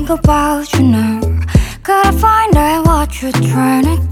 think about you now. Gotta find out what you're trying to